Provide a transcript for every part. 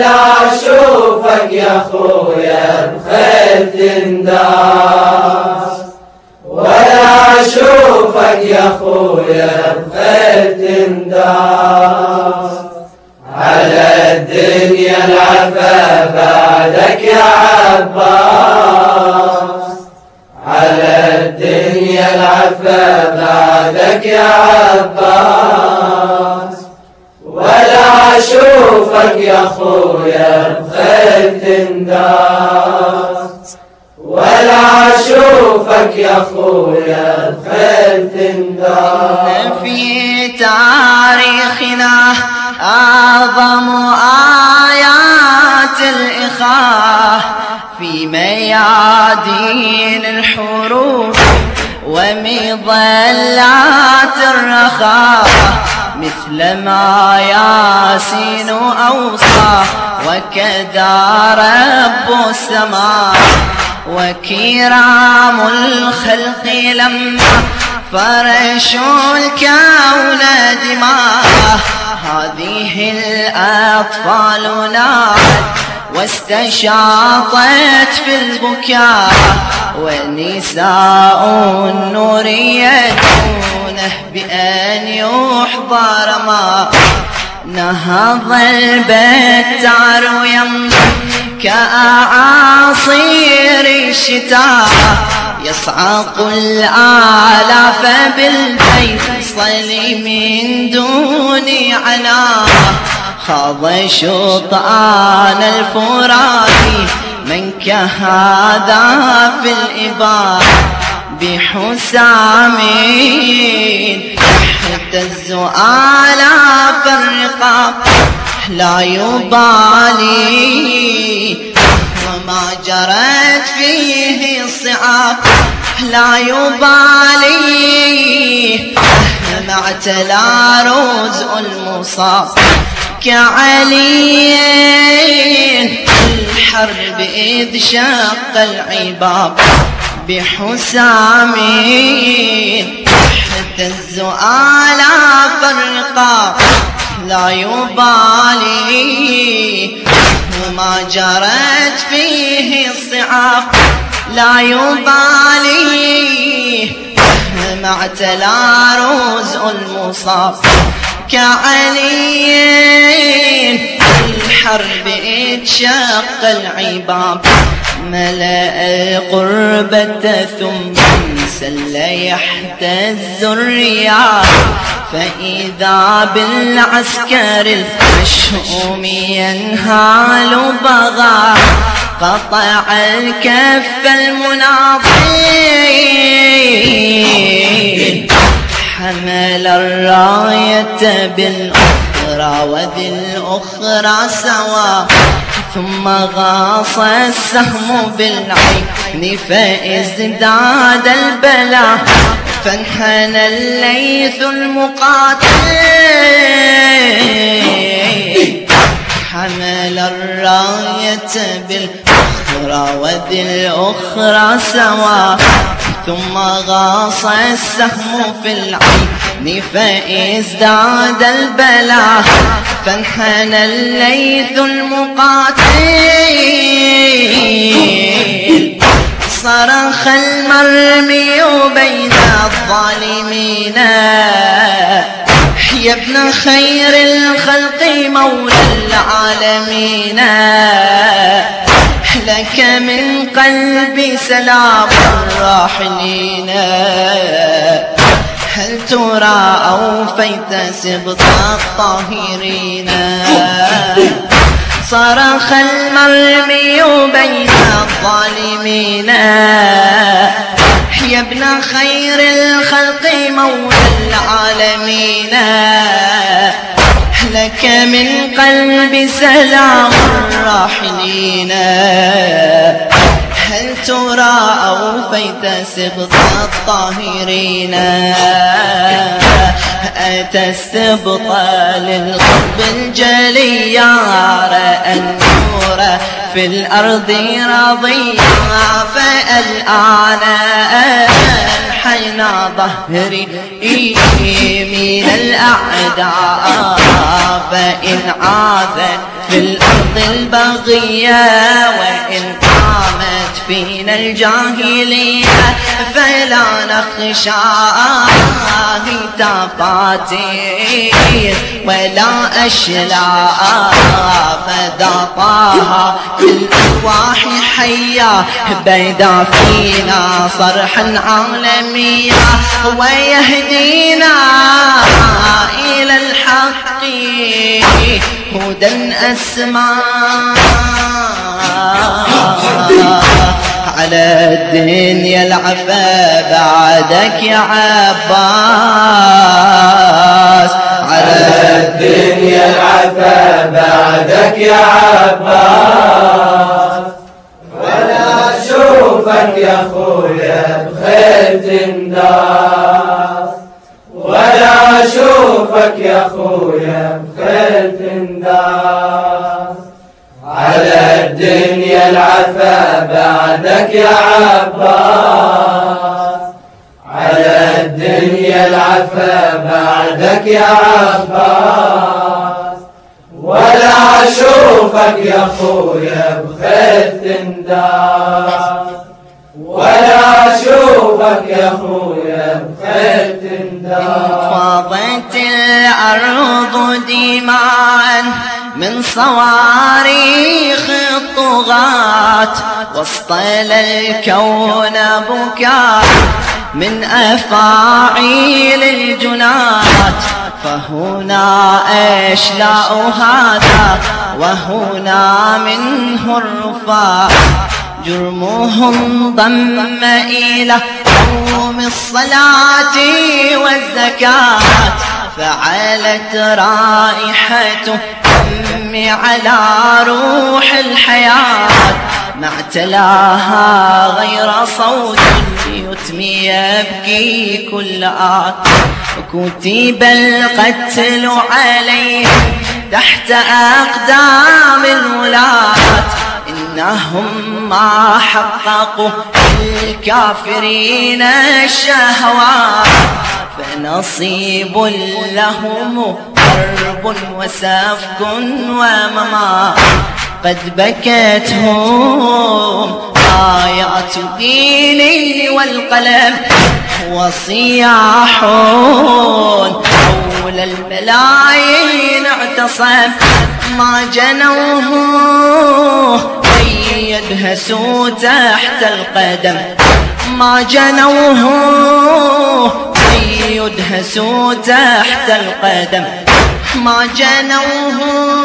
ولا اشوفك يا خويا بخيل تنداس، ولا اشوفك يا خويا بخيل تنداس، على الدنيا العفا بعدك يا عباس، على الدنيا العفا بعدك يا عباس، ولا اشوفك يا خويا بخيل تنداس، ولا اشوفك يا خويا بخيل تنداس. في تاريخنا أعظم آيات الإخاء في ميادين الحروب ومظلات الرخاء، مثل ما ياسين أوصى وكذا رب السماء، وكرام الخلق لما فرشوا الكون دماء، هذه الأطفال ناحت واستشاطت في البكاء، ونساء النور يدعونه بأن يحضر ما نهض البتار يمضي كأعاصير الشتاء، يصعق الآلاف بالفيصل من دون عناء، خاض شطآن الفرات من كهذا في الإباء، بحسام يهتز آلاف الرقاب، لا يبالي وما جرت فيه الصعاب، لا يبالي ما اعتلى رزء المصاب، كعلي الحرب إذ شق العباب، بحسام يهتز آلاف الرقاب، لا يبالي وما جرت فيه الصعاب، لا يبالي ما اعتلى رزء المصاب، كعلي الحرب إذ شق العباب، ملأ القربة ثم سل يحتز الرياح، فإذا بالعسكر المشؤوم ينهال بغى، قطع الكف المناضل، حمل الراية بالأخرى وذي الأخرى سوا، ثم غاص السهم بالعين فازداد البلاء، فانحنى الليث المقاتل، حمل الراية بالأخرى وذي الأخرى سوا، ثم غاص السهم في العين فازداد البلاء، فانحنى الليث المقاتل، صرخ المرمي بين الظالمين، يا ابن خير الخلق مولى العالمين، لك من قلبي سلام الراحلين، هل ترى أوفيت سبط الطاهرين، صرخ المرمي بين الظالمين، يا ابن خير الخلق مولى العالمين، لك من قلب سلام الراحلين، هل ترى أوفيت سبط الطاهرين، أتى السبط للقلب الجلي، رأى النور في الأرض رضيا، فالآن أنحينا ظهري من الأعداء، فإن عاذت في الأرض البغية، وإن قامت فينا الجاهلية فلا نخشى هتافاتي ولا أشلاء، فذا طه في الأرواح حيا بيدا فينا صرحا عالميا، ويهدينا إلى الحق هدى أسمى. على الدنيا العفا بعدك يا عباس، على الدنيا العفا بعدك يا عباس، ولا أشوفك يا خويا بخير تنداس، ولا أشوفك يا خويا بخير تنداس. على الدنيا العفا بعدك يا عباس، على الدنيا العفا بعدك يا عباس، ولا أشوفك يا خويا بخير تنداس، ولا أشوفك يا خويا بخير تنداس. فاضت الأرض دماء من صواريخ الطغاة، واصطل الكون بكاء من أفاعيل الجنات، فهنا أشلاء هذا وهنا منه الرفاع، جرمهم ضم إلى قوم الصلاة والزكاة، فعلت رائحة الدم على روح الحياة، ما اعتلاها غير صوت يتمي يبكي كل آت، كتب القتل عليهم تحت أقدام الولاة، إنهم ما حققوا للكافرين الشهوات، فنصيب لهم ضرب وسفك وممات، قد بكتهم آيات ديني والقلم، وصياح حول الملايين اعتصم، ما جنوه يدهسوا تحت القدم، ما جنوه يدهسوا تحت القدم، ما جنوه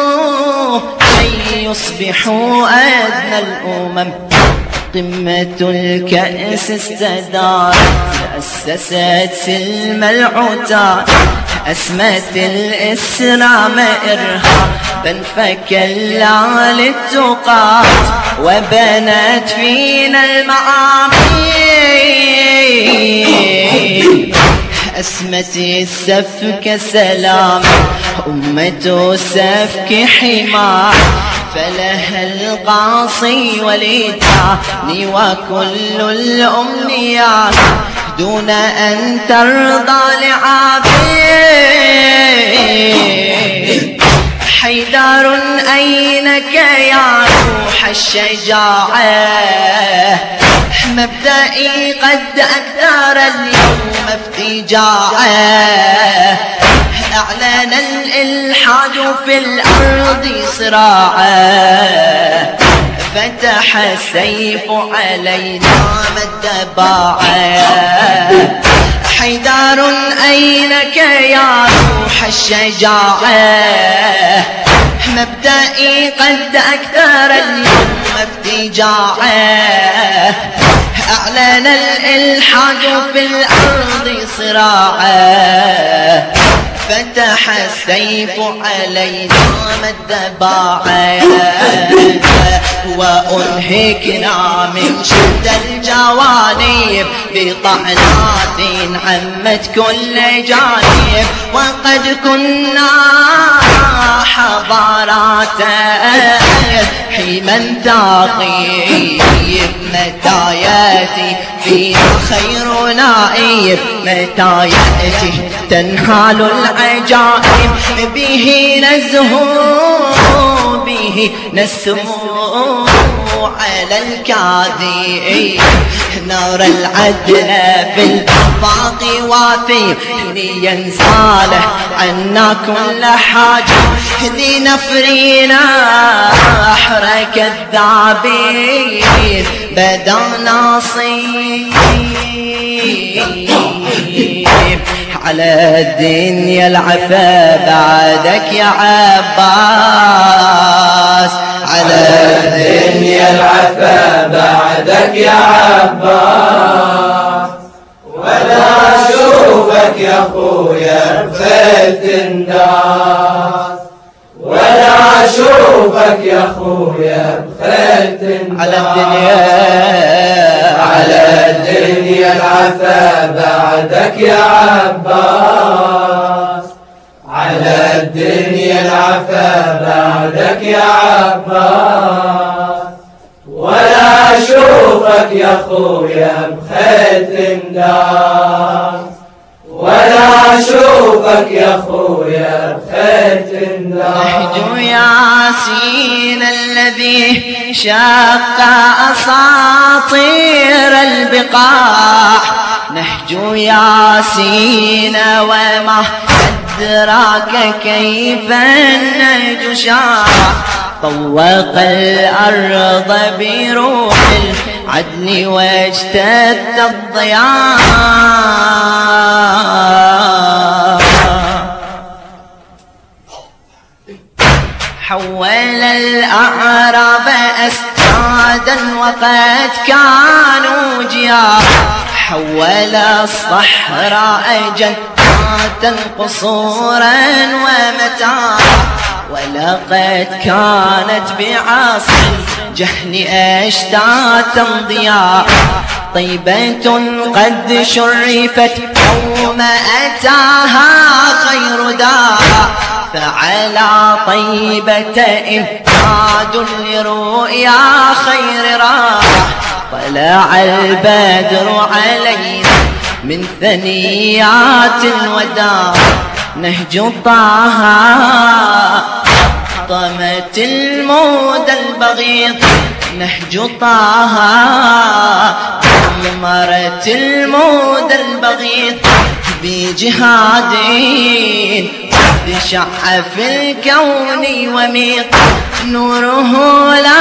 يصبحوا أدنى الأمم. قمة الكأس استدارت أسست سلم العتاد، أسمت الإسلام إرهابا فكلا للتقاة، وبنت فينا المعامي، أسمت السفك سلام أمة السفك حمار، فلها القاصي وللتاني وكل الأمنيات، دون أن ترضى لعابد. حيدر أينك يا روح الشجاعة، مبدئي قد أكثر اليوم افتجاعه، أعلن الإلحاد في الأرض صراعه، فتح السيف علينا مد باعه. حيدر أينك يا روح الشجاعة، مبدئي قد أكثر اليوم افتجاعه، أعلن الإلحاد في الأرض صراعه، فتح السيف علينا مد باعه، وأنهكنا من شد الجوانب بطعنات عمت كل جانب، وقد كنا حضارات لمن ثاقيب متى يأتي فينا خير نائب متى يأتي تنهال العجائب به نزهو به نسمو على الكاذب نار العدل في الآفاق واثي لينساله عنا كل حاجة لنفرينا أحرى كذابين بدا ناصيب على الدنيا العفا بعدك يا عباس على الدنيا العفا بعدك يا عباس ولا أشوفك يا أخويا بخيل تنداس ولا أشوفك يا أخويا بخيل تنداس على الدنيا العفا بعدك يا عباس على الدنيا العفا بعدك يا عباس ولا أشوفك يا أخويا بخيل تنداس ولا أشوفك يا أخويا بخيل تنداس نهج ياسين الذي شق أساطير البقاع نهج ياسين وما أدراك كيف النهج شاع طوق الأرض بروح العدل واجتث الضياء حول الأعراب أسنادا وقد كانوا جياع حول الصحراء جنات قصورا ومتاعا ولقد كانت بعصر الجهل أشتاتا ضياء طيبة قد شرفت يوم أتاها خير داع فعلى طيبة إمداد لرؤيا خير راح طلع البدر علينا من ثنيات الوداع نهج طه طمت المود البغيض نهج طه مرت المود البغيض بجهاد شع في الكون وميق نوره لا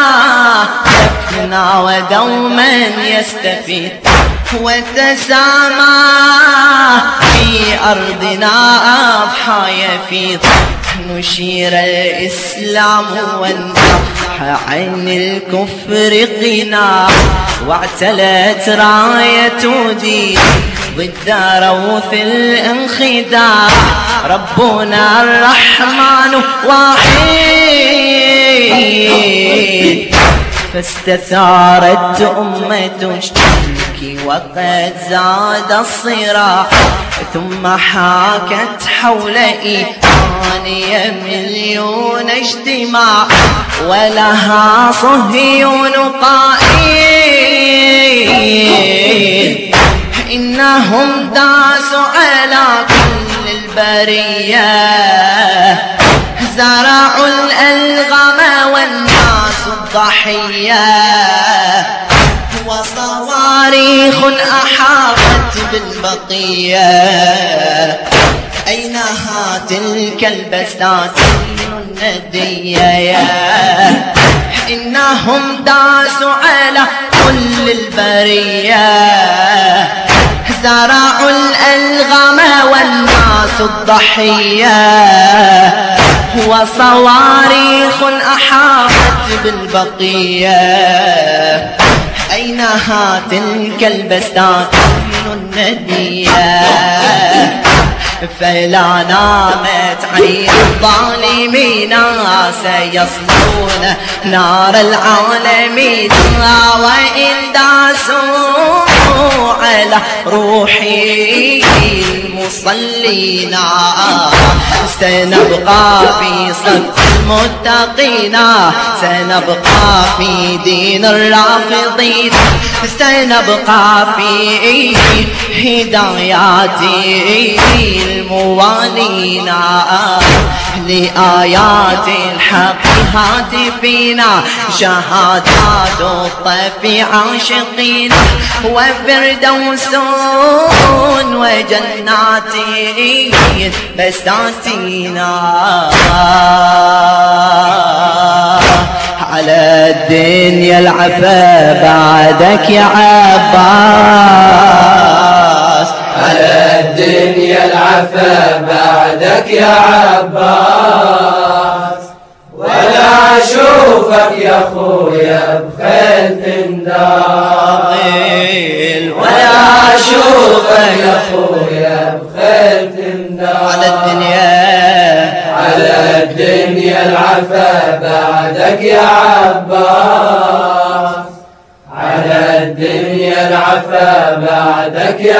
يفنى ودوما يستفيد وتسامى في أرضنا أضحى يفيض نشير الإسلام وانزح عن الكفر قنا واعتلت راية دين ضد روث الانخداع ربنا الرحمن واحد فاستثارت أمة تشتكي وقد زاد الصراع ثم حاكت حول إيرانيا مليون اجتماع ولها صهيون قائل إنهم داسوا على كل البرية زرعوا الألغام والناس الضحية وصواريخ أحاطت بالبقية أينها تلك البساتين الندية إنهم داسوا على كل البرية زرعوا الألغام والناس الضحية وصواريخ أحاطت بالبقية أينها تلك البساتين الندية فلا نامت عين الظالمين سيصلون نار العالمين وإن داسوا على روحي المصلين سنبقى في صف المتقين سنبقى في دين الرافضين سنبقى في هدايات الموالين لآيات الحق هاتفينا شهادات الطف عاشقين وفردوس وجنات بساتينا على الدنيا العفا بعدك يا عباس على الدنيا العفا بعدك يا عباس ولا أشوفك يا خويا بخيل تندار ولا أشوفك يا خويا بخيل تندار على الدنيا العفا بعدك يا عباس على الدنيا العفا بعدك يا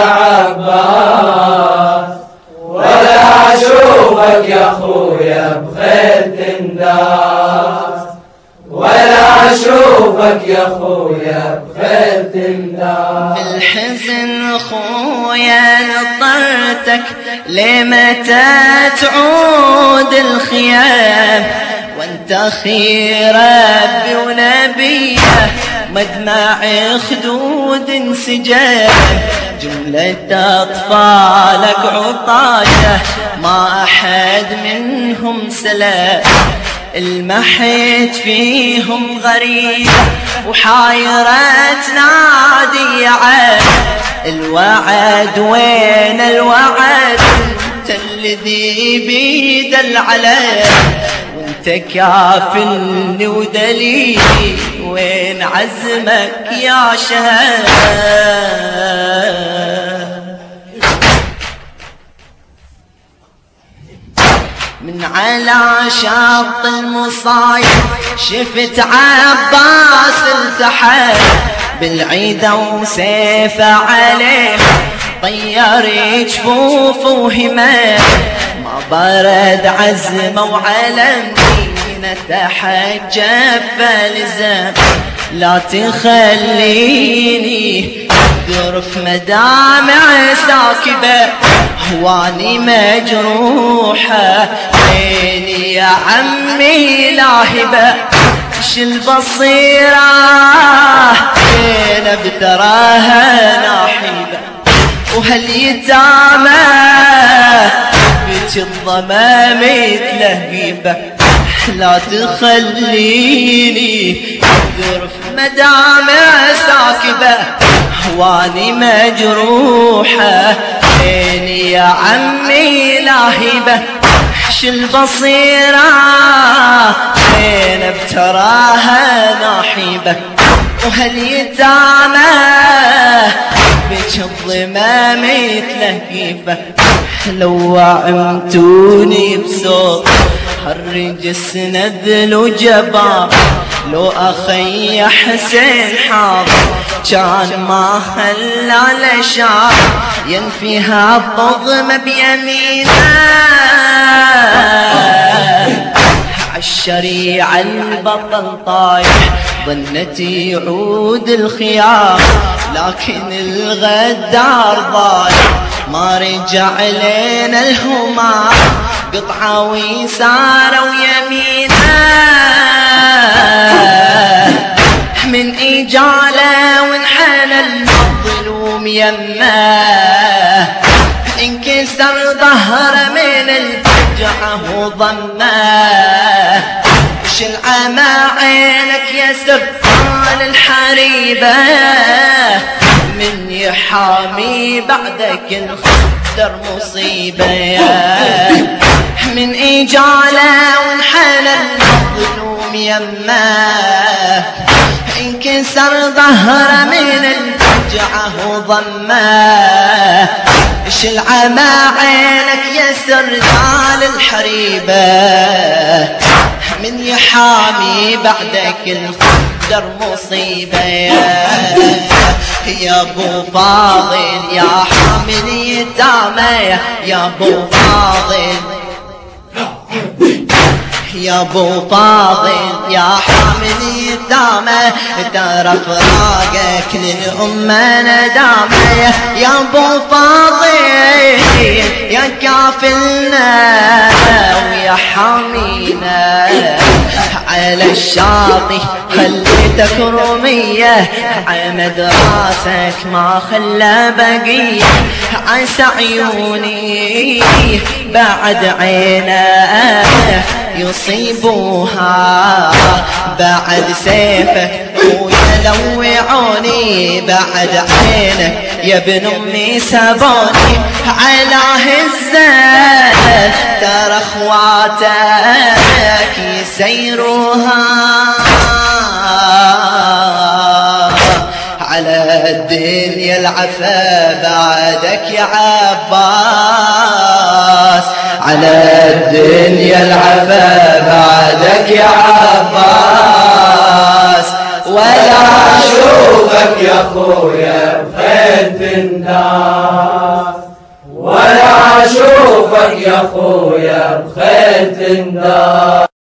عباس ولا أشوفك يا خويا بخير تنداس ولا أشوفك يا خويا بخير تنداس بالحزن خويا نطرتك لمتى تعود الخيام وانت خير ربي ونبيه مدمع خدود انسجام جملة أطفالك عطايا ما أحد منهم سلام المحيت فيهم غريبة وحايرة تنادي عن الوعد وين الوعد انت الذي بيد العلام وانت كافلني ودليلي وين عزمك يا شهاب من على شاط المصايب شفت عباس التحى بالعيدة وسيفه عليه طير جفوف وهمام ما برد عزمه وعلمني تحجب فالزام لا تخليني اقدر في مدامع ساكبه هواني مجروحه عيني يا عمي لاهبه ايش البصيره زينب تراها ناحبه وهاليتامى بك الضمام تلهيبه لا تخليني اقدر في مدامع ساكبه هواني مجروحه عيني يا عمي لاهبه ايش البصيره زينب تراها ناحبه وهاليتامى بك الضمام تلهيبه لو وعمتوني بصوت حرج السند وجبار لو أخي حسين حاضر كان ما خلى لشار ينفيها الضغم بيمينه عالشريعة البطل طايح ظنتي يعود الخيار لكن الغدار ضايع ما رجع لنا الهمار قطعة ويساره ويمينه من إجاله وانحنى المظلوم يمه انكسر ظهره من الفجعة وضمه وش العمى عينك يا سبحان الحريبة من يحامي بعدك الخدر مصيبة من إجاله وانحنى المظلوم يمه انكسر ظهره من الفجعة وضمه ايش العمى عينك يا سردال الحريبة من يحامي بعدك الخدر مصيبة يا ابو فاضل يا حامل يتامى يا ابو فاضل يا ابو فاضل يا حامل الدامة ترى فراقك للأمة ندامة يا ابو فاضل يا كافلنا ويا حامينا على الشاطئ خليتك رمية عمد راسك ما خلى بقية عسى عيوني بعد عينك يصيبوها بعد سيفك ويلوعوني بعد عينك يا ابن امي سبوني على هزة ترى اخواتك يسيروها على الدنيا العفا بعدك يا عباس على الدنيا العفا بعدك يا عباس ولا أشوفك يا خويا بخيل النار ولا أشوفك يا خويا بخيل النار